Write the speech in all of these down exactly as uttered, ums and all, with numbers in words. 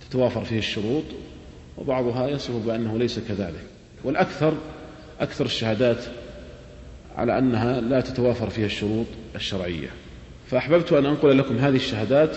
تتوافر فيه الشروط، وبعضها يصف بأنه ليس كذلك، والأكثر أكثر الشهادات على أنها لا تتوافر فيها الشروط الشرعية. فأحببت أن أنقل لكم هذه الشهادات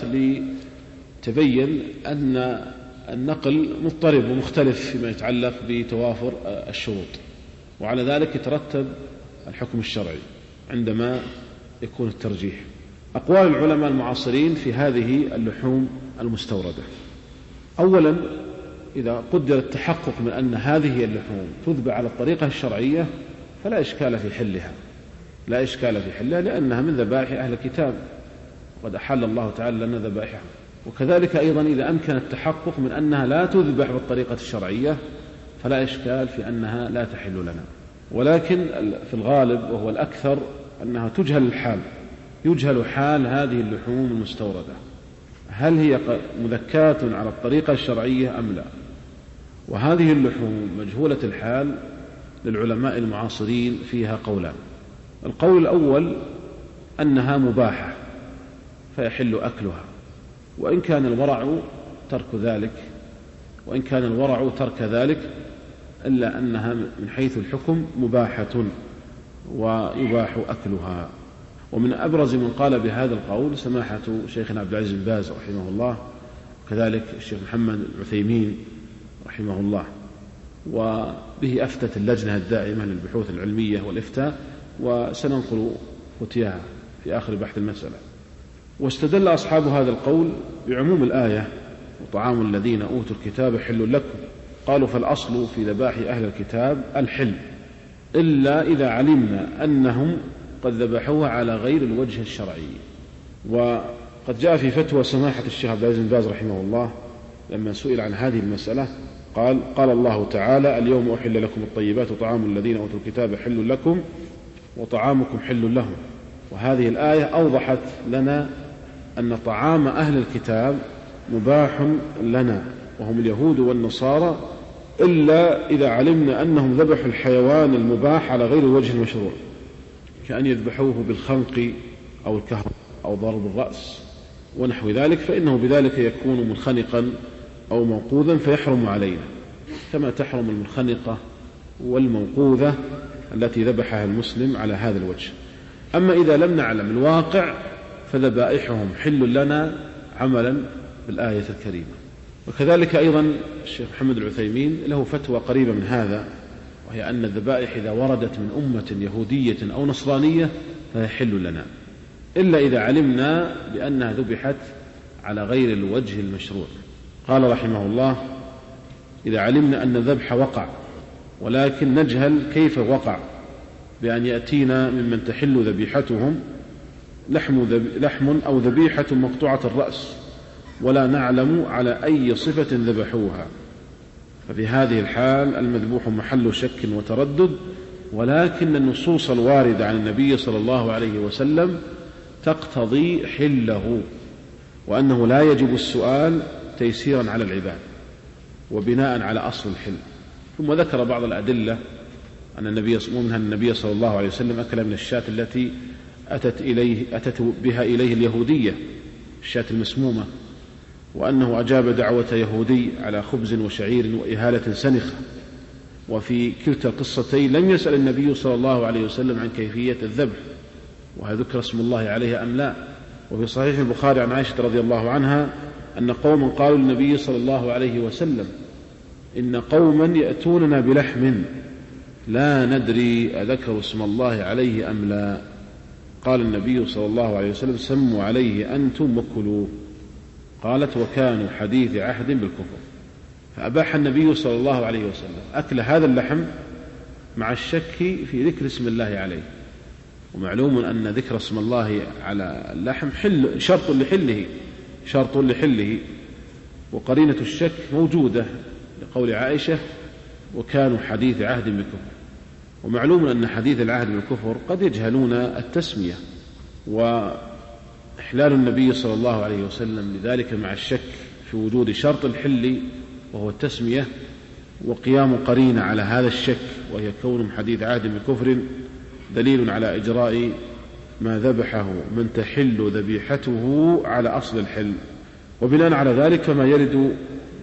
لتبين أن النقل مضطرب ومختلف فيما يتعلق بتوافر الشروط، وعلى ذلك يترتب الحكم الشرعي عندما يكون الترجيح. أقوال العلماء المعاصرين في هذه اللحوم المستوردة: أولا، إذا قدر التحقق من أن هذه اللحوم تذبح على الطريقة الشرعية فلا إشكال في حلها، لا إشكال في حلها لأنها من ذبائح أهل الكتاب، وقد أحل الله تعالى لنا ذبائحهم. وكذلك أيضا إذا أمكن التحقق من أنها لا تذبح بالطريقة الشرعية فلا إشكال في أنها لا تحل لنا. ولكن في الغالب وهو الأكثر أنها تجهل الحال، يجهل حال هذه اللحوم المستوردة، هل هي مذكاة على الطريقة الشرعية أم لا. وهذه اللحوم مجهولة الحال للعلماء المعاصرين فيها قولان: القول الأول أنها مباحة فيحل أكلها، وإن كان الورع ترك ذلك وإن كان الورع ترك ذلك إلا أنها من حيث الحكم مباحة ويباح أكلها. ومن أبرز من قال بهذا القول سماحة شيخنا عبد العزيز بن باز رحمه الله، وكذلك الشيخ محمد العثيمين رحمه الله، وبه أفتت اللجنة الدائمة للبحوث العلمية والإفتاء، وسننقل فتياها في آخر بحث المسألة. واستدل أصحاب هذا القول بعموم الآية: وطعام الذين أوتوا الكتاب حل لكم. قالوا: فالأصل في ذبائح أهل الكتاب الحل، إلا إذا علمنا أنهم قد ذبحوها على غير الوجه الشرعي. وقد جاء في فتوى سماحة الشيخ عبد العزيز بن باز رحمه الله لما سئل عن هذه المسألة قال: قال الله تعالى: اليوم أحل لكم الطيبات وطعام الذين أوتوا الكتاب حل لكم وطعامكم حل لهم. وهذه الآية أوضحت لنا أن طعام أهل الكتاب مباح لنا وهم اليهود والنصارى، إلا إذا علمنا أنهم ذبحوا الحيوان المباح على غير الوجه المشروع، كأن يذبحوه بالخنق أو الكهرباء أو ضرب الرأس ونحو ذلك، فإنه بذلك يكون منخنقا أو موقوذا فيحرم علينا، كما تحرم المنخنقة والموقوذة التي ذبحها المسلم على هذا الوجه. أما إذا لم نعلم الواقع فذبائحهم حل لنا عملا بالآية الكريمة. وكذلك أيضا الشيخ محمد العثيمين له فتوى قريبة من هذا، وهي أن الذبائح إذا وردت من أمة يهودية أو نصرانية فهي حل لنا، إلا إذا علمنا بأنها ذبحت على غير الوجه المشروع. قال رحمه الله: إذا علمنا أن الذبح وقع ولكن نجهل كيف وقع، بأن يأتينا ممن تحل ذبيحتهم لحم, لحم أو ذبيحة مقطوعة الرأس ولا نعلم على أي صفة ذبحوها، ففي هذه الحال المذبوح محل شك وتردد، ولكن النصوص الواردة عن النبي صلى الله عليه وسلم تقتضي حله، وأنه لا يجب السؤال تيسيرا على العباد وبناء على أصل الحل. ثم ذكر بعض الأدلة أن النبي منها النبي صلى الله عليه وسلم أكل من الشاة التي أتت, إليه أتت بها إليه اليهودية، الشاة المسمومة، وأنه أجاب دعوة يهودي على خبز وشعير وإهالة سنخة. وفي كلتا القصتين لم يسأل النبي صلى الله عليه وسلم عن كيفية الذبح وهل ذكر اسم الله عليه أم لا. وفي صحيح البخاري عن عائشة رضي الله عنها أن قوما قالوا للنبي صلى الله عليه وسلم: إن قوما يأتوننا بلحم لا ندري أذكر اسم الله عليه أم لا. قال النبي صلى الله عليه وسلم: سموا عليه أنتم وكلوه. قالت: وكانوا حديث عهد بالكفر. فأباح النبي صلى الله عليه وسلم أكل هذا اللحم مع الشك في ذكر اسم الله عليه، ومعلوم أن ذكر اسم الله على اللحم حل شرط لحله شرط لحله وقرينة الشك موجودة لقول عائشة: وكانوا حديث عهد بالكفر. ومعلوم أن حديث العهد بالكفر قد يجهلون التسمية، وإحلال النبي صلى الله عليه وسلم لذلك مع الشك في وجود شرط الحل وهو التسمية، وقيام قرينة على هذا الشك وهي كونهم حديث عهد بالكفر دليل على إجراء ما ذبحه من تحل ذبيحته على أصل الحل. وبناء على ذلك فما يرد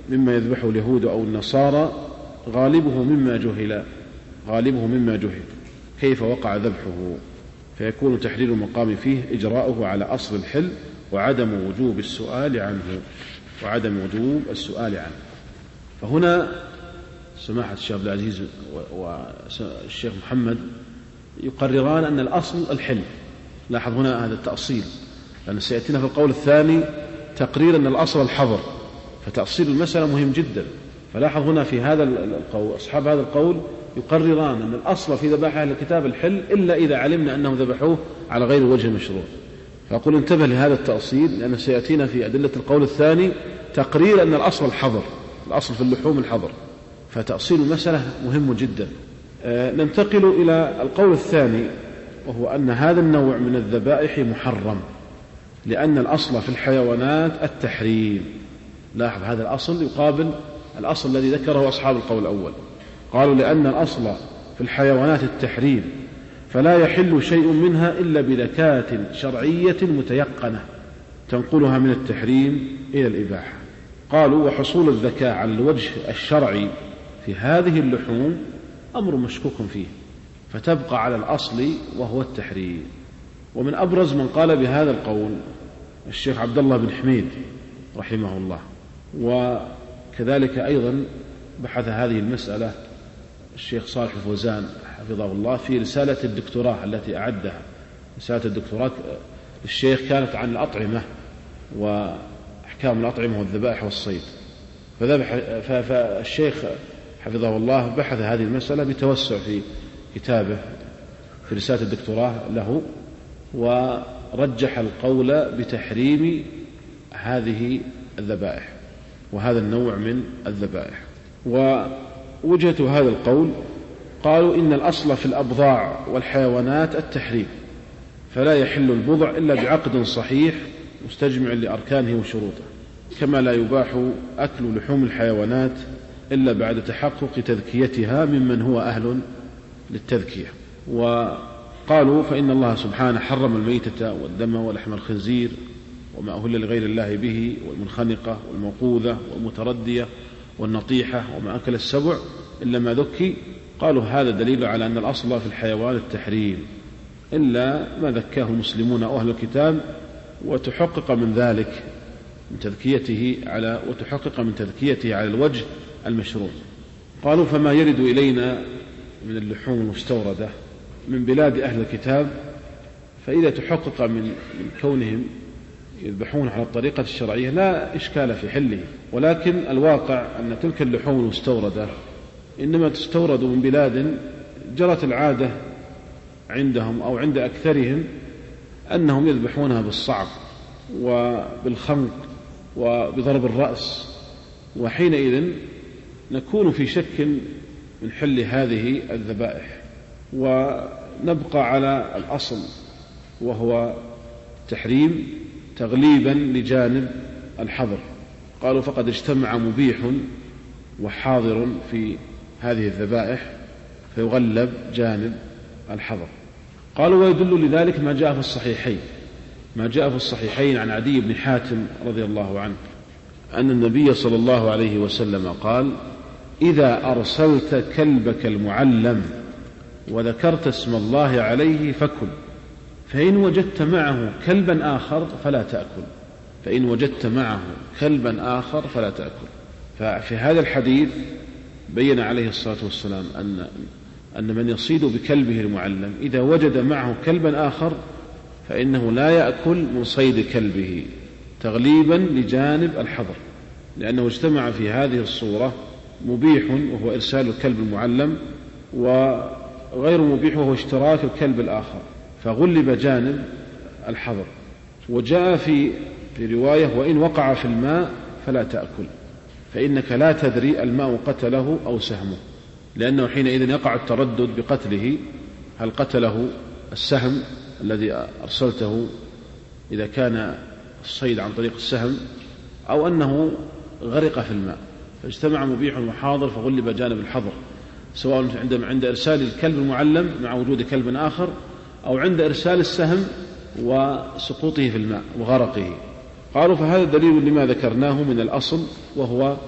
مما يذبحه اليهود أو النصارى غالبه مما جهل غالبه مما جهل كيف وقع ذبحه، فيكون تحرير المقام فيه إجراؤه على أصل الحل وعدم وجوب السؤال عنه وعدم وجوب السؤال عنه. فهنا سماحة الشيخ عبد العزيز والشيخ محمد يقرران أن الأصل الحل. لاحظ هنا هذا التأصيل، لأن سيأتينا في القول الثاني تقرير أن الأصل الحظر، فتأصيل المسألة مهم جدا. فلاحظ هنا في هذا القول أصحاب هذا القول يقرران أن الأصل في ذبائح أهل الكتاب الحل إلا إذا علمنا أنهم ذبحوه على غير وجه مشروع. فأقول انتبه لهذا التأصيل، لأن سيأتينا في أدلة القول الثاني تقرير أن الأصل الحظر، الأصل في اللحوم الحظر، فتأصيل المسألة مهم جدا. آه ننتقل إلى القول الثاني، وهو أن هذا النوع من الذبائح محرم، لأن الأصل في الحيوانات التحريم. لاحظ هذا الأصل يقابل الأصل الذي ذكره أصحاب القول الأول، قالوا لأن الأصل في الحيوانات التحريم فلا يحل شيء منها إلا بذكاة شرعية متيقنة تنقلها من التحريم إلى الإباحة. قالوا وحصول الذكاء على الوجه الشرعي في هذه اللحوم أمر مشكوك فيه، فتبقى على الأصل وهو التحريم. ومن أبرز من قال بهذا القول الشيخ عبد الله بن حميد رحمه الله، وكذلك أيضا بحث هذه المسألة الشيخ صالح الفوزان حفظه الله في رسالة الدكتوراه التي أعدها. رسالة الدكتوراه للشيخ كانت عن الأطعمة وأحكام الأطعمة والذبائح والصيد، فالشيخ حفظه الله بحث هذه المسألة بتوسع في كتابه في رسالة الدكتوراه له، ورجح القول بتحريم هذه الذبائح وهذا النوع من الذبائح. ووجهة هذا القول قالوا إن الأصل في الأبضاع والحيوانات التحريم، فلا يحل البضع إلا بعقد صحيح مستجمع لأركانه وشروطه، كما لا يباح أكل لحوم الحيوانات إلا بعد تحقق تذكيتها ممن هو أهل للتذكية. وقالوا فإن الله سبحانه حرم الميتة والدم ولحم الخنزير وما أهل لغير الله به والمنخنقة والموقوذة والمتردية والنطيحة وما أكل السبع إلا ما ذكي. قالوا هذا دليل على أن الأصل في الحيوان التحريم إلا ما ذكاه المسلمون أو أهل الكتاب، وتحقق من ذلك من تذكيته على وتحقق من تذكيته على الوجه المشروع. قالوا فما يرد إلينا من اللحوم المستوردة من بلاد أهل الكتاب، فإذا تحقق من, من كونهم يذبحون على الطريقة الشرعية لا إشكال في حله، ولكن الواقع أن تلك اللحوم المستوردة إنما تستورد من بلاد جرت العادة عندهم أو عند أكثرهم أنهم يذبحونها بالصعق وبالخنق وبضرب الرأس، وحينئذ نكون في شك من حل هذه الذبائح، ونبقى على الأصل وهو تحريم تغليبا لجانب الحظر. قالوا فقد اجتمع مبيح وحاضر في هذه الذبائح فيغلب جانب الحظر. قالوا ويدل لذلك ما جاء في الصحيحين ما جاء في الصحيحين عن عدي بن حاتم رضي الله عنه أن النبي صلى الله عليه وسلم قال إذا أرسلت كلبك المعلم وذكرت اسم الله عليه فكل، فإن وجدت معه كلبا آخر فلا تأكل فإن وجدت معه كلبا آخر فلا تأكل. ففي هذا الحديث بين عليه الصلاة والسلام أن أن من يصيد بكلبه المعلم إذا وجد معه كلبا آخر فإنه لا يأكل من صيد كلبه تغليبا لجانب الحظر، لأنه اجتمع في هذه الصورة مبيح وهو إرسال الكلب المعلم وغير مبيح وهو اشتراك الكلب الآخر، فغلب جانب الحظر. وجاء في في رواية وإن وقع في الماء فلا تأكل فإنك لا تدري الماء قتله أو سهمه، لأنه حينئذ يقع التردد بقتله، هل قتله السهم الذي أرسلته إذا كان الصيد عن طريق السهم أو أنه غرق في الماء، فاجتمع مبيح وحاضر فغلب جانب الحظر، سواء عند عند إرسال الكلب المعلم مع وجود كلب آخر أو عند إرسال السهم وسقوطه في الماء وغرقه. قالوا فهذا دليل لما ذكرناه من الأصل وهو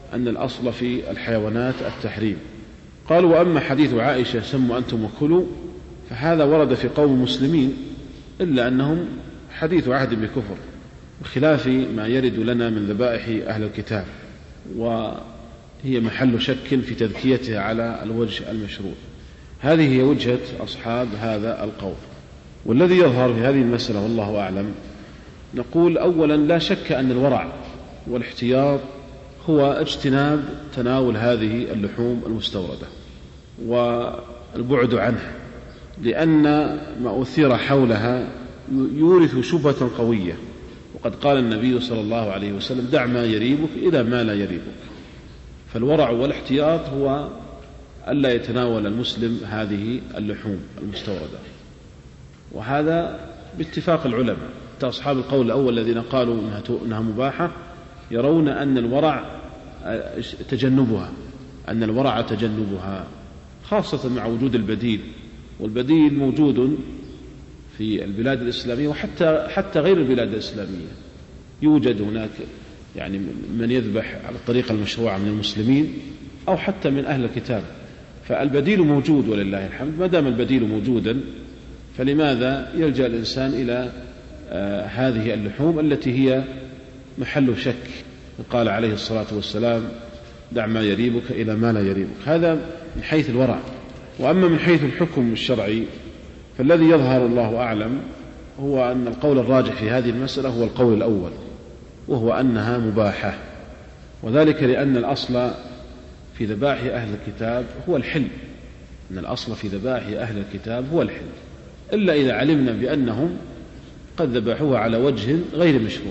أن الأصل في الحيوانات التحريم. قالوا: وأما حديث عائشة سموا أنتم وكلوا، فهذا ورد في قوم مسلمين، إلا أنهم حديث عهد بكفر، بخلاف ما يرد لنا من ذبائح أهل الكتاب، وهي محل شك في تذكيتها على الوجه المشروع. هذه هي وجهة أصحاب هذا القول. والذي يظهر في هذه المسألة والله أعلم، نقول أولا لا شك أن الورع والاحتياط هو اجتناب تناول هذه اللحوم المستوردة والبعد عنها، لأن ما أثير حولها يورث شبهة قوية. وقد قال النبي صلى الله عليه وسلم: دع ما يريبك إلى ما لا يريبك. فالورع والاحتياط هو ألا يتناول المسلم هذه اللحوم المستوردة، وهذا باتفاق العلماء. أصحاب القول الأول الذين قالوا إنها مباحة يرون أن الورع تجنبها أن الورع تجنبها خاصة مع وجود البديل، والبديل موجود في البلاد الإسلامية وحتى حتى غير البلاد الإسلامية. يوجد هناك يعني من يذبح على الطريقة المشروعة من المسلمين أو حتى من أهل الكتاب، فالبديل موجود ولله الحمد. ما دام البديل موجودا فلماذا يلجأ الإنسان إلى آه هذه اللحوم التي هي محل شك؟ قال عليه الصلاة والسلام: دع ما يريبك إلى ما لا يريبك. هذا من حيث الورع. وأما من حيث الحكم الشرعي فالذي يظهر الله أعلم هو أن القول الراجح في هذه المسألة هو القول الأول، وهو أنها مباحة، وذلك لأن الأصل في ذبائح أهل الكتاب هو الحل. أن الأصل في ذبائح أهل الكتاب هو الحل، إلا إذا علمنا بأنهم قد ذبحوها على وجه غير مشروع.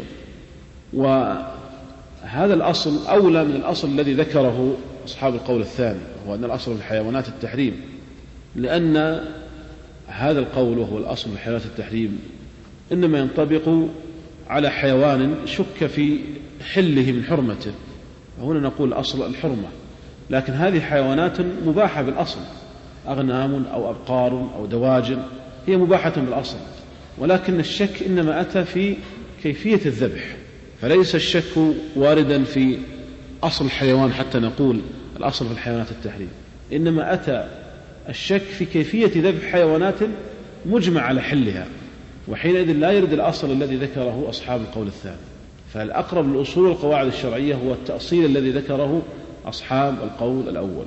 وهذا الأصل أولى من الأصل الذي ذكره أصحاب القول الثاني، وهو أن الأصل في الحيوانات التحريم، لأن هذا القول وهو الأصل في حيوانات التحريم إنما ينطبق على حيوان شك في حله من حرمته، وهنا نقول أصل الحرمة. لكن هذه حيوانات مباحة بالأصل، أغنام أو أبقار أو دواجن، هي مباحة بالأصل، ولكن الشك إنما أتى في كيفية الذبح، فليس الشك واردا في أصل الحيوان حتى نقول الأصل في الحيوانات التحريم، إنما أتى الشك في كيفية ذبح حيوانات مجمع على حلها، وحينئذ لا يرد الأصل الذي ذكره أصحاب القول الثاني. فالأقرب للأصول والقواعد الشرعية هو التأصيل الذي ذكره أصحاب القول الأول.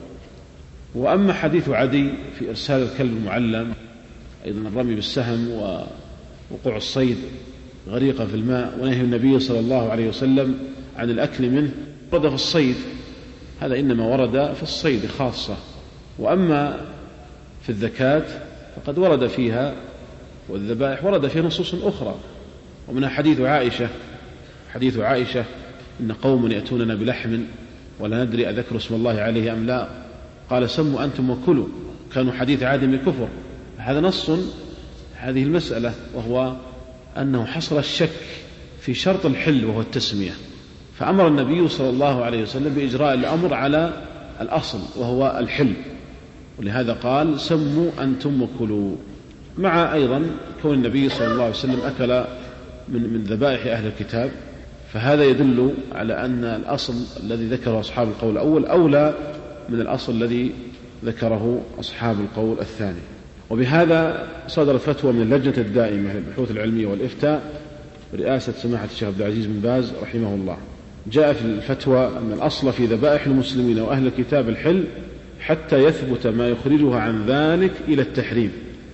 وأما حديث عدي في إرسال الكلب المعلم، أيضا الرمي بالسهم ووقوع الصيد غريقا في الماء، ونهي النبي صلى الله عليه وسلم عن الأكل منه، ورد في الصيد، هذا إنما ورد في الصيد خاصة. وأما في الذكاة فقد ورد فيها، والذبائح ورد فيها نصوص أخرى، ومنها حديث عائشة حديث عائشة إن قوم يأتوننا بلحم ولا ندري أذكر اسم الله عليه أم لا، قال: سموا أنتم وكلوا، كانوا حديث عهد بكفر. هذا نص هذه المسألة، وهو أنه حصل الشك في شرط الحل وهو التسمية، فأمر النبي صلى الله عليه وسلم بإجراء الأمر على الأصل وهو الحل، ولهذا قال: سموا أنتم وكلوا، مع أيضا كون النبي صلى الله عليه وسلم أكل من من ذبائح أهل الكتاب، فهذا يدل على أن الأصل الذي ذكره أصحاب القول الأول أولى من الأصل الذي ذكره أصحاب القول الثاني. وبهذا صدر فتوى من اللجنة الدائمة للبحوث العلمية والإفتاء برئاسة سماحة الشيخ عبد العزيز بن باز رحمه الله. جاء في الفتوى أن الأصل في ذبائح المسلمين وأهل الكتاب الحل حتى يثبت ما يخرجها عن ذلك إلى التحريم.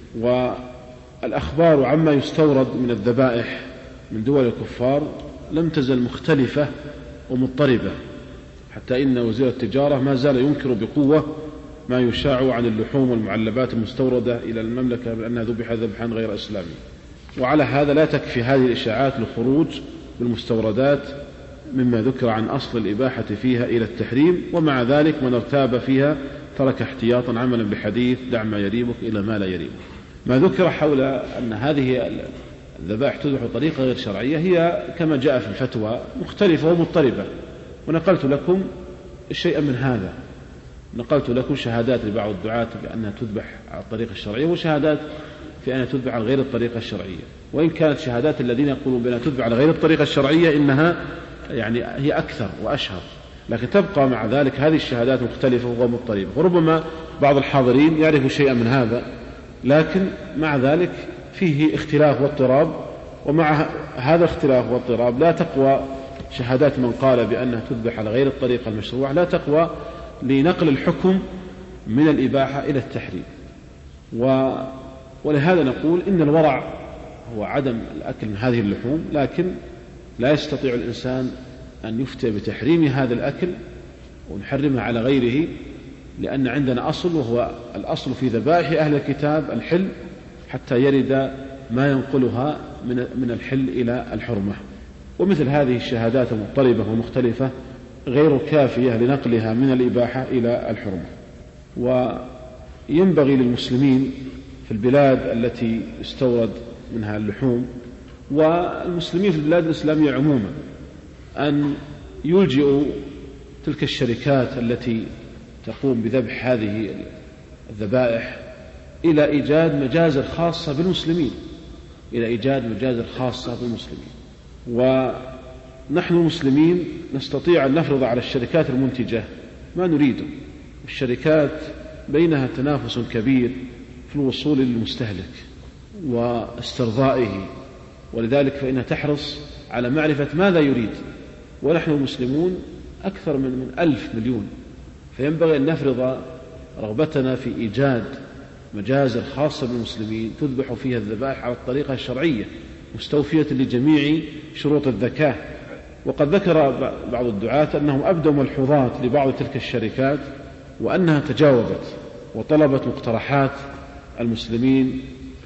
والأخبار عما يستورد من الذبائح من دول الكفار لم تزل مختلفة ومضطربة، حتى إن وزير التجارة ما زال ينكر بقوة ما يشاع عن اللحوم والمعلبات المستوردة إلى المملكة بأنها ذبح ذبحا غير إسلامي. وعلى هذا لا تكفي هذه الإشاعات للخروج بالمستوردات مما ذكر عن أصل الإباحة فيها إلى التحريم، ومع ذلك من ارتاب فيها ترك احتياطا عملا بحديث دع ما يريبك إلى ما لا يريبك. ما ذكر حول أن هذه الذبائح تذبح بطريقة غير شرعية هي كما جاء في الفتوى مختلفة ومضطربة، ونقلت لكم شيئا من هذا. نقلت لكم شهادات لبعض الدعاة بأنها تذبح على الطريقة الشرعية، وشهادات في أنها تذبح على غير الطريقة الشرعية. وإن كانت شهادات الذين يقولون بأنها تذبح على غير الطريقة الشرعية إنها يعني هي أكثر وأشهر، لكن تبقى مع ذلك هذه الشهادات مختلفة ومضطربة، وربما بعض الحاضرين يعرف شيئا من هذا، لكن مع ذلك فيه اختلاف واضطراب، ومع هذا الاختلاف واضطراب لا تقوى شهادات من قال بأنها تذبح على غير الطريقة المشروعة، لا تقوى لنقل الحكم من الإباحة إلى التحريم. و... ولهذا نقول إن الورع هو عدم الأكل من هذه اللحوم، لكن لا يستطيع الإنسان أن يفتي بتحريم هذا الأكل ونحرمها على غيره، لأن عندنا أصل، وهو الأصل في ذبائح أهل الكتاب الحل حتى يرد ما ينقلها من من الحل إلى الحرمة. ومثل هذه الشهادات المضطربة ومختلفة غير كافية لنقلها من الإباحة إلى الحرمة. وينبغي للمسلمين في البلاد التي استورد منها اللحوم والمسلمين في البلاد الإسلامية عموما أن يلجئوا تلك الشركات التي تقوم بذبح هذه الذبائح إلى إيجاد مجازر خاصة بالمسلمين، إلى إيجاد مجازر خاصة بالمسلمين. ونحن المسلمين نستطيع أن نفرض على الشركات المنتجة ما نريده. الشركات بينها تنافس كبير في الوصول للمستهلك واسترضائه، ولذلك فإنها تحرص على معرفة ماذا يريد، ونحن المسلمون أكثر من من ألف مليون، فينبغي أن نفرض رغبتنا في إيجاد مجازر خاصة بالمسلمين تذبح فيها الذبائح على الطريقة الشرعية مستوفية لجميع شروط الزكاة. وقد ذكر بعض الدعاة أنهم أبدوا ملحوظات لبعض تلك الشركات وأنها تجاوبت وطلبت مقترحات المسلمين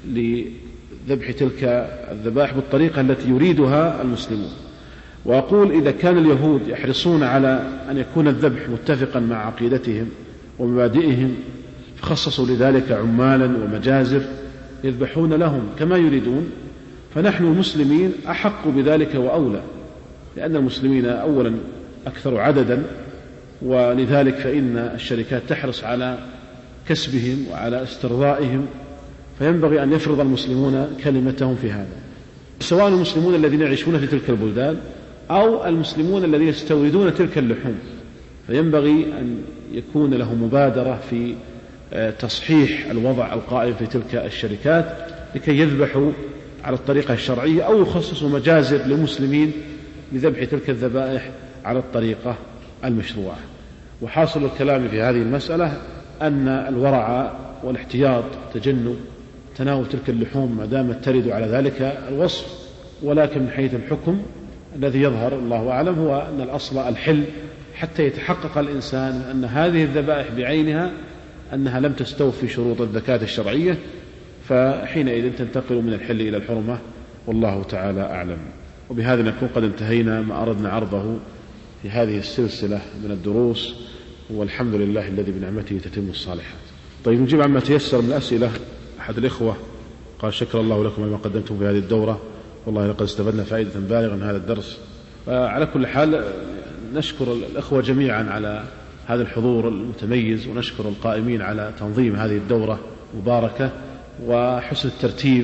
لذبح تلك الذبائح بالطريقة التي يريدها المسلمون. وأقول إذا كان اليهود يحرصون على أن يكون الذبح متفقا مع عقيدتهم ومبادئهم فخصصوا لذلك عمالا ومجازر يذبحون لهم كما يريدون، فنحن المسلمين أحق بذلك وأولى، لأن المسلمين أولا أكثر عددا، ولذلك فإن الشركات تحرص على كسبهم وعلى استرضائهم، فينبغي أن يفرض المسلمون كلمتهم في هذا، سواء المسلمون الذين يعيشون في تلك البلدان أو المسلمون الذين يستوردون تلك اللحوم، فينبغي أن يكون له مبادرة في تصحيح الوضع القائم في تلك الشركات لكي يذبحوا على الطريقة الشرعية، أو يخصصوا مجازر للمسلمين لذبح تلك الذبائح على الطريقة المشروعة. وحاصل الكلام في هذه المسألة أن الورع والاحتياط تجنب تناول تلك اللحوم ما دامت ترد على ذلك الوصف، ولكن من حيث الحكم الذي يظهر الله أعلم هو أن الأصل الحل حتى يتحقق الإنسان أن هذه الذبائح بعينها أنها لم تستوفي شروط الزكاة الشرعية، فحينئذ تنتقل من الحل إلى الحرمة، والله تعالى أعلم. وبهذا نكون قد انتهينا ما أردنا عرضه في هذه السلسلة من الدروس، والحمد لله الذي بنعمته تتم الصالحات. طيب، نجيب عما تيسر من الأسئلة. أحد الإخوة قال: شكر الله لكم ما قدمتم في هذه الدورة، والله لقد استفدنا فائدة بالغة من هذا الدرس. على كل حال نشكر الإخوة جميعا على هذا الحضور المتميز، ونشكر القائمين على تنظيم هذه الدورة المباركة وحسن الترتيب،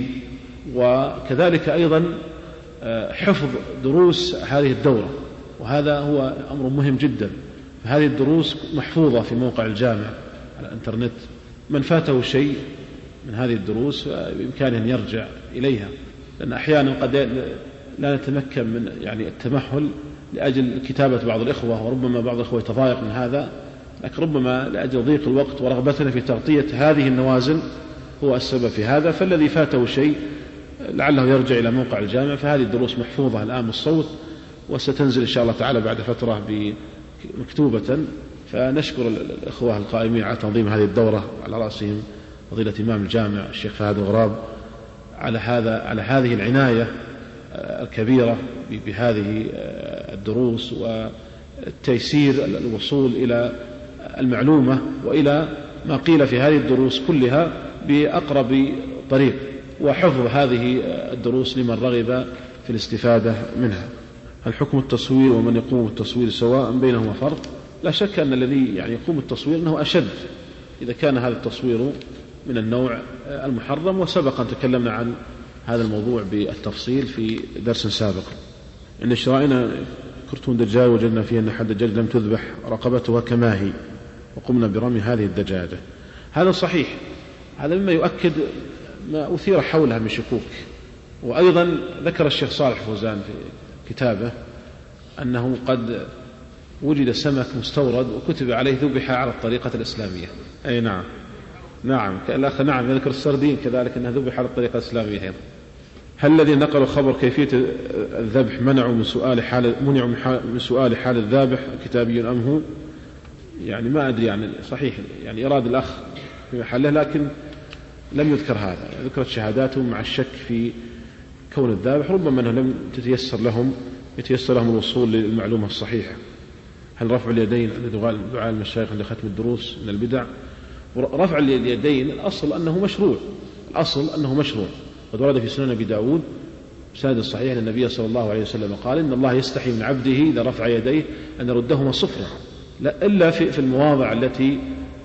وكذلك أيضا حفظ دروس هذه الدورة، وهذا هو أمر مهم جدا. هذه الدروس محفوظة في موقع الجامع على الانترنت، من فاته شيء من هذه الدروس بإمكانه أن يرجع إليها، لأن أحيانا قد لا نتمكن من يعني التمهل لأجل كتابة بعض الإخوة، وربما بعض الإخوة يتضايق من هذا، لكن ربما لأجل ضيق الوقت ورغبتنا في تغطية هذه النوازل هو السبب في هذا. فالذي فاته شيء لعله يرجع إلى موقع الجامع، فهذه الدروس محفوظة الآن بالصوت، وستنزل إن شاء الله تعالى بعد فترة مكتوبة. فنشكر الإخوة القائمين على تنظيم هذه الدورة، على رأسهم فضيلة إمام الجامع الشيخ فهد الغراب، على هذا على هذه العناية الكبيرة بهذه الدروس والتيسير الوصول إلى المعلومة وإلى ما قيل في هذه الدروس كلها بأقرب طريق، وحفظ هذه الدروس لمن رغب في الاستفادة منها. هل حكم التصوير ومن يقوم بالتصوير سواء بينهما فرق؟ لا شك أن الذي يعني يقوم بالتصوير أنه أشد إذا كان هذا التصوير من النوع المحرم، وسبق أن تكلمنا عن هذا الموضوع بالتفصيل في درس سابق. إن شرائنا كرتون دجاج وجدنا فيه أن حد الدجاج لم تذبح رقبتها كما هي وقمنا برمي هذه الدجاجة. هذا صحيح، هذا مما يؤكد ما أثير حولها من شكوك. وأيضا ذكر الشيخ صالح فوزان في كتابه أنه قد وجد سمك مستورد وكتب عليه ذبح على الطريقة الإسلامية. أي نعم نعم الأخ نعم يذكر السردين كذلك أنها ذبح على الطريقة الإسلامية. هل الذين نقلوا خبر كيفية الذبح منعوا من سؤال حال منعوا من سؤال حال الذابح كتابي أم هو؟ يعني ما أدري، يعني صحيح يعني إراد الأخ في محله، لكن لم يذكر هذا. ذكرت شهاداتهم مع الشك في كون الذابح، ربما أنه لم تتيسر لهم يتيسر لهم الوصول للمعلومة الصحيحة. هل رفع اليدين عند دعاء المشايخ عند ختم الدروس من البدع؟ رفع اليدين الأصل أنه مشروع، الأصل أنه مشروع. قد ورد في سنن أبي داود سند الصحيح أن النبي صلى الله عليه وسلم قال إن الله يستحي من عبده إذا رفع يديه أن يردهما صفرا، لا إلا في, في المواضع التي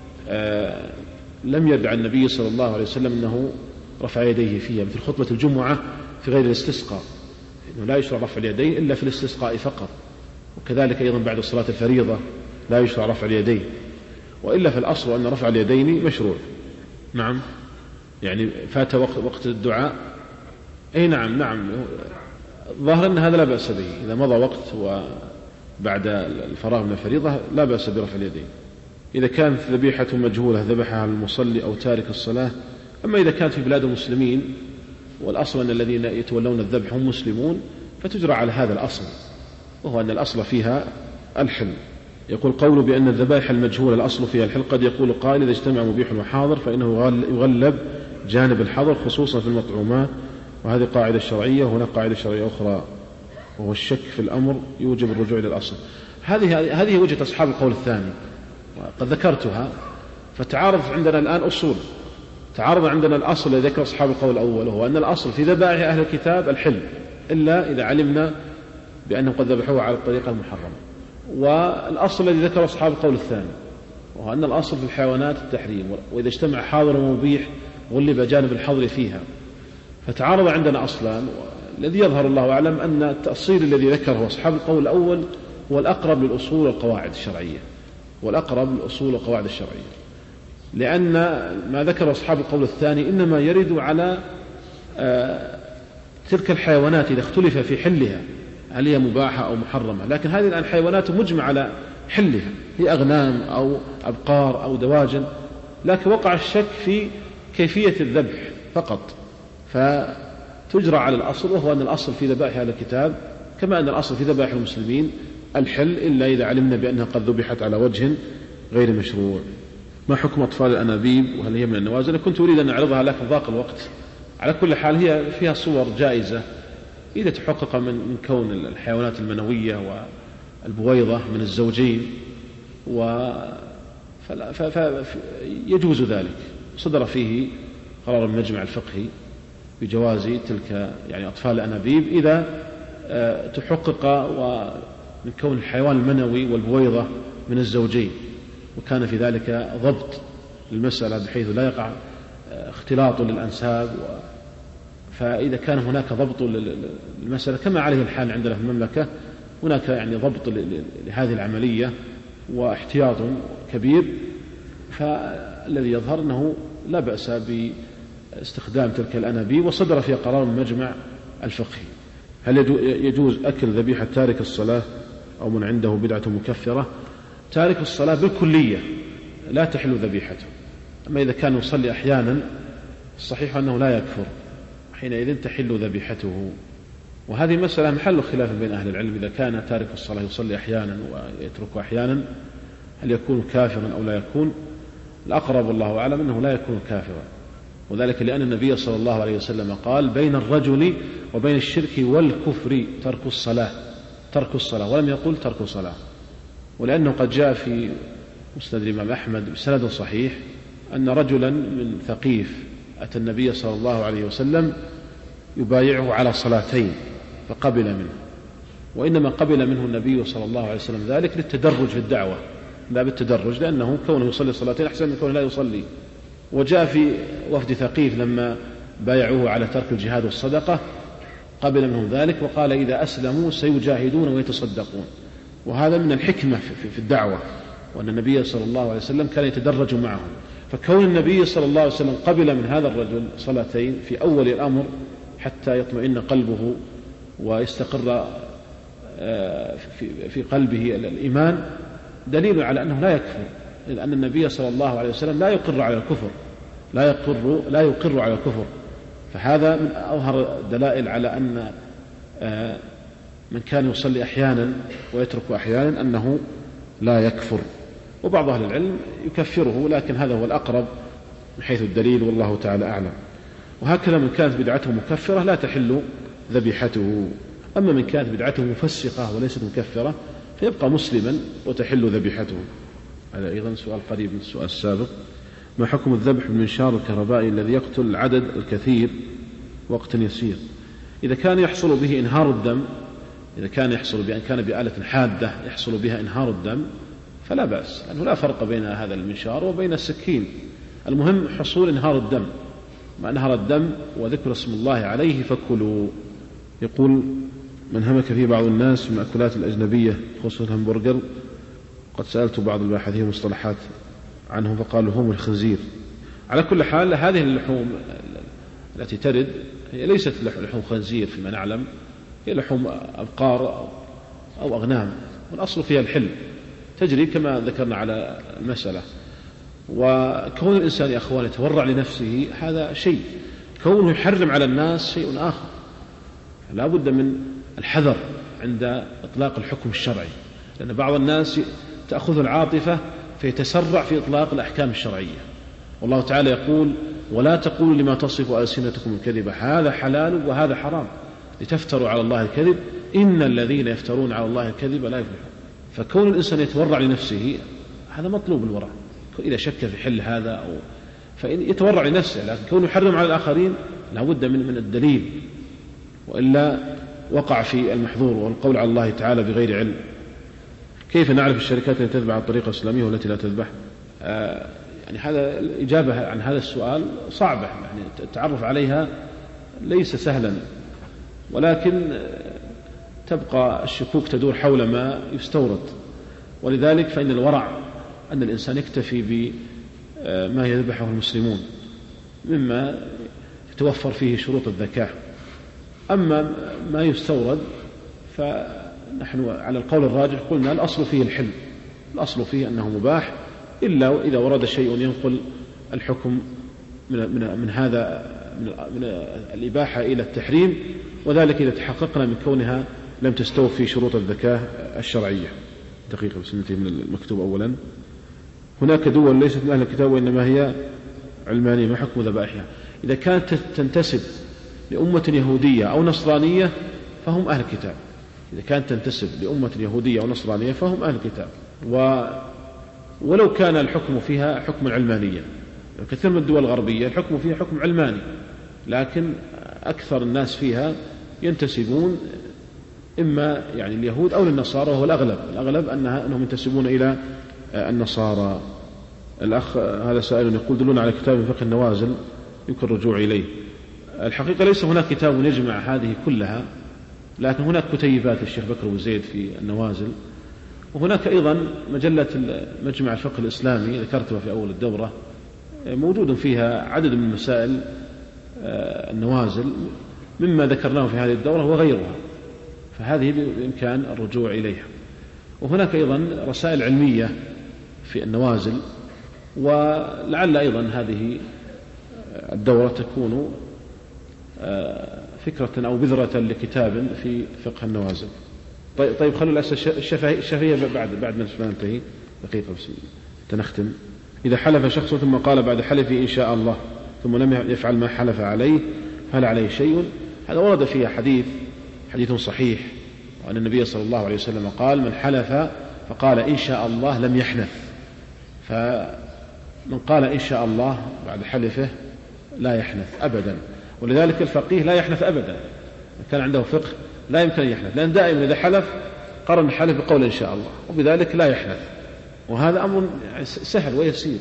آه لم يدع النبي صلى الله عليه وسلم أنه رفع يديه فيها، مثل خطبة الجمعة في غير الاستسقاء، إنه لا يشرع رفع اليدين إلا في الاستسقاء فقط. وكذلك أيضا بعد صلاة الفريضة لا يشرع رفع اليدين، وإلا في الأصل أن رفع اليدين مشروع. نعم يعني فات وقت الدعاء، أي نعم نعم ظاهر أن هذا لا بأس به، إذا مضى وقت وبعد الفراغ من الفريضة لا بأس برفع اليدين. إذا كانت ذبيحة مجهولة ذبحها المصلي أو تارك الصلاة. أما إذا كانت في بلاد المسلمين والأصل أن الذين يتولون الذبح هم مسلمون فتجرى على هذا الأصل، وهو أن الأصل فيها الحل. يقول قول بأن الذبائح المجهولة الأصل فيها الحل، قد يقول قائل إذا اجتمع مبيح وحاضر فإنه يغلب جانب الحظر خصوصا في المطعومات، وهذه قاعدة شرعية. وهناك قاعدة شرعية أخرى وهو الشك في الأمر يوجب الرجوع إلى الأصل. هذه هذه وجهة أصحاب القول الثاني وقد ذكرتها. فتعارض عندنا الآن أصول، تعارض عندنا الأصل الذي ذكر أصحاب القول الأول، وهو أن الأصل في ذبائح أهل الكتاب الحل إلا إذا علمنا بأنهم قد ذبحوها على الطريقة المحرمة. والأصل الذي ذكر أصحاب القول الثاني وهو أن الأصل في الحيوانات التحريم، وإذا اجتمع حاضر ومبيح غلب جانب الحظر فيها. فتعارض عندنا أصلان، الذي يظهر الله أعلم أن التأصيل الذي ذكره أصحاب القول الأول هو الأقرب للأصول والقواعد الشرعية، والأقرب للأصول والقواعد الشرعية، لأن ما ذكر أصحاب القول الثاني إنما يرد على آه تلك الحيوانات إذا اختلف في حلها هل هي مباحة أو محرمة. لكن هذه الآن حيوانات مجمع على حلها، هي أغنام أو أبقار أو دواجن، لكن وقع الشك في كيفية الذبح فقط، فتجرى على الأصل، وهو أن الأصل في ذبائح أهل الكتاب كما أن الأصل في ذبائح المسلمين الحل إلا إذا علمنا بأنها قد ذبحت على وجه غير مشروع. ما حكم أطفال الأنابيب وهل هي من النوازل؟ كنت أريد أن أعرضها لكن ضاق الوقت. على كل حال هي فيها صور جائزة إذا تحقق من كون الحيوانات المنوية والبويضة من الزوجين، فيجوز ذلك. صدر فيه قرار المجمع الفقهي بجواز تلك يعني أطفال الأنابيب إذا تحقق ومن كون الحيوان المنوي والبويضة من الزوجين، وكان في ذلك ضبط للمسألة بحيث لا يقع اختلاط للأنساب. فإذا كان هناك ضبط للمسألة كما عليه الحال عندنا في المملكة، هناك يعني ضبط لهذه العملية واحتياط كبير، فالذي يظهر أنه لا بأس باستخدام تلك الأنابيب. وصدر فيها قرار من المجمع الفقهي. هل يجوز أكل ذبيحة تارك الصلاة أو من عنده بدعة مكفرة؟ تارك الصلاة بالكلية لا تحل ذبيحته، أما إذا كان يصلي أحيانا الصحيح أنه لا يكفر، حينئذ تحل ذبيحته. وهذه مسألة محل خلاف بين أهل العلم، إذا كان تارك الصلاة يصلي أحيانا ويترك أحيانا هل يكون كافرا أو لا يكون؟ الأقرب والله أعلم أنه لا يكون كافرا، وذلك لأن النبي صلى الله عليه وسلم قال بين الرجل وبين الشرك والكفر ترك الصلاة، ترك الصلاة، ولم يقل ترك الصلاة. ولأنه قد جاء في مسند الإمام أحمد بسند صحيح أن رجلا من ثقيف أتى النبي صلى الله عليه وسلم يبايعه على صلاتين فقبل منه، وإنما قبل منه النبي صلى الله عليه وسلم ذلك للتدرج في الدعوة، لا بالتدرج، لأنه كونه يصلي صلاتين أحسن من كونه لا يصلي. وجاء في وفد ثقيف لما بايعوه على ترك الجهاد والصدقة قبل منهم ذلك وقال إذا أسلموا سيجاهدون ويتصدقون. وهذا من الحكمة في الدعوة، وأن النبي صلى الله عليه وسلم كان يتدرج معهم. فكون النبي صلى الله عليه وسلم قبل من هذا الرجل صلاتين في أول الأمر حتى يطمئن قلبه ويستقر في قلبه الإيمان دليل على أنه لا يكفر، لأن النبي صلى الله عليه وسلم لا يقر على الكفر، لا يقر لا يقر على الكفر. فهذا من أظهر الدلائل على أن من كان يصلي أحيانا ويترك أحيانا أنه لا يكفر. وبعض أهل العلم يكفره، لكن هذا هو الأقرب من حيث الدليل، والله تعالى أعلم. وهكذا من كانت بدعته مكفرة لا تحل ذبيحته. أما من كانت بدعته مفسقة وليست مكفرة فيبقى مسلما وتحل ذبيحته. هذا أيضا سؤال قريب من السؤال السابق. ما حكم الذبح بالمنشار الكهربائي الذي يقتل العدد الكثير وقت يسير؟ إذا كان يحصل به إنهار الدم، إذا كان يحصل بأن كان بآلة حادة يحصل بها إنهار الدم فلا بأس، لأنه لا فرق بين هذا المنشار وبين السكين. المهم حصول إنهار الدم، ما انهر الدم وذكر اسم الله عليه فكلوا. يقول من همك فيه بعض الناس من المأكولات الأجنبية خصوصا الهمبرجر، قد سألت بعض الباحثين مصطلحات عنهم فقالوا هم الخنزير. على كل حال هذه اللحوم التي ترد هي ليست لحوم خنزير فيما نعلم، هي لحوم أبقار أو أغنام، والأصل فيها الحل تجري كما ذكرنا على المسألة. وكون الإنسان يا أخوان يتورع لنفسه هذا شيء، كونه يحرم على الناس شيء آخر. لا بد من الحذر عند إطلاق الحكم الشرعي، لأن بعض الناس تأخذ العاطفة فيتسرع في إطلاق الأحكام الشرعية. والله تعالى يقول ولا تقولوا لما تصف ألسنتكم الكذب هذا حلال وهذا حرام لتفتروا على الله الكذب إن الذين يفترون على الله الكذب لا يفلحون. فكون الإنسان يتورع لنفسه هذا مطلوب الورع، إذا شك في حل هذا أو فإن يتورع لنفسه، لكن كونه يحرم على الآخرين لا بد من من الدليل، وإلا وقع في المحظور والقول على الله تعالى بغير علم. كيف نعرف الشركات التي تتبع الطريقة الإسلامية والتي لا تتبع؟ آه يعني هذا الإجابة عن هذا السؤال صعبة، يعني التعرف عليها ليس سهلا، ولكن تبقى الشكوك تدور حول ما يستورد. ولذلك فإن الورع أن الإنسان يكتفي بما يذبحه المسلمون مما يتوفر فيه شروط الذكاة. أما ما يستورد فنحن على القول الراجح قلنا الأصل فيه الحل، الأصل فيه أنه مباح، إلا إذا ورد شيء ينقل الحكم من, من, من هذا من, من الإباحة إلى التحريم، وذلك إذا تحققنا من كونها لم تستوفي شروط الذكاة الشرعية. دقيقة بسنتي من المكتوب. أولا هناك دول ليست من أهل الكتاب وإنما هي علمانية، ما حكم ذبائحها؟ إذا كانت تنتسب لأمة يهودية أو نصرانية فهم أهل الكتاب. إذا كانت تنتسب لأمة يهودية أو نصرانية فهم أهل الكتاب. و ولو كان الحكم فيها حكم علمانية، كثير من الدول الغربية الحكم فيها حكم علماني، لكن أكثر الناس فيها ينتسبون إما يعني اليهود أو للنصارى، وهو الأغلب الأغلب أنها أنهم ينتسبون إلى النصارى. الأخ هذا سائل يقول دلونا على كتاب فقه النوازل يمكن الرجوع إليه. الحقيقة ليس هناك كتاب يجمع هذه كلها، لكن هناك كتيبات الشيخ بكر وزيد في النوازل، وهناك أيضا مجلة مجمع الفقه الإسلامي ذكرتها في أول الدورة، موجود فيها عدد من مسائل النوازل مما ذكرناه في هذه الدورة وغيرها، فهذه بإمكان الرجوع إليها. وهناك أيضا رسائل علمية في النوازل، ولعل أيضا هذه الدورة تكون فكرة أو بذرة لكتاب في فقه النوازل. طيب, طيب خلوا الأسئلة الشفهية بعد بعد ما ننتهي دقيقة بس تنختم. إذا حلف شخص ثم قال بعد حلفه إن شاء الله ثم لم يفعل ما حلف عليه هل عليه شيء؟ هذا ورد فيها حديث حديث صحيح، وأن النبي صلى الله عليه وسلم قال من حلف فقال إن شاء الله لم يحنث. فمن قال إن شاء الله بعد حلفه لا يحنث أبدا، ولذلك الفقيه لا يحنث أبدا، كان عنده فقه لا يمكن أن يحنث، لأن دائما إذا حلف قرن الحلف بقول إن شاء الله، وبذلك لا يحنث. وهذا أمر سهل ويسير،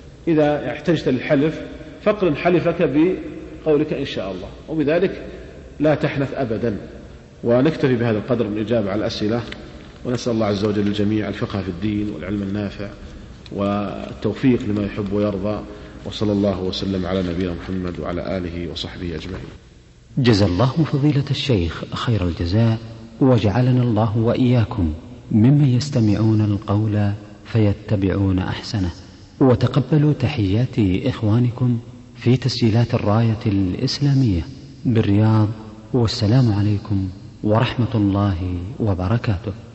إذا احتجت للحلف فقرن حلفك بقولك إن شاء الله، وبذلك لا تحنث أبدا. ونكتفي بهذا القدر من الإجابة على الأسئلة، ونسأل الله عز وجل للجميع الفقه في الدين والعلم النافع والتوفيق لما يحب ويرضى، وصلى الله وسلم على نبينا محمد وعلى آله وصحبه أجمعين. جزا الله فضيلة الشيخ خير الجزاء، وجعلنا الله وإياكم ممن يستمعون القول فيتبعون أحسنه. وتقبلوا تحيات إخوانكم في تسجيلات الراية الإسلامية بالرياض، والسلام عليكم ورحمة الله وبركاته.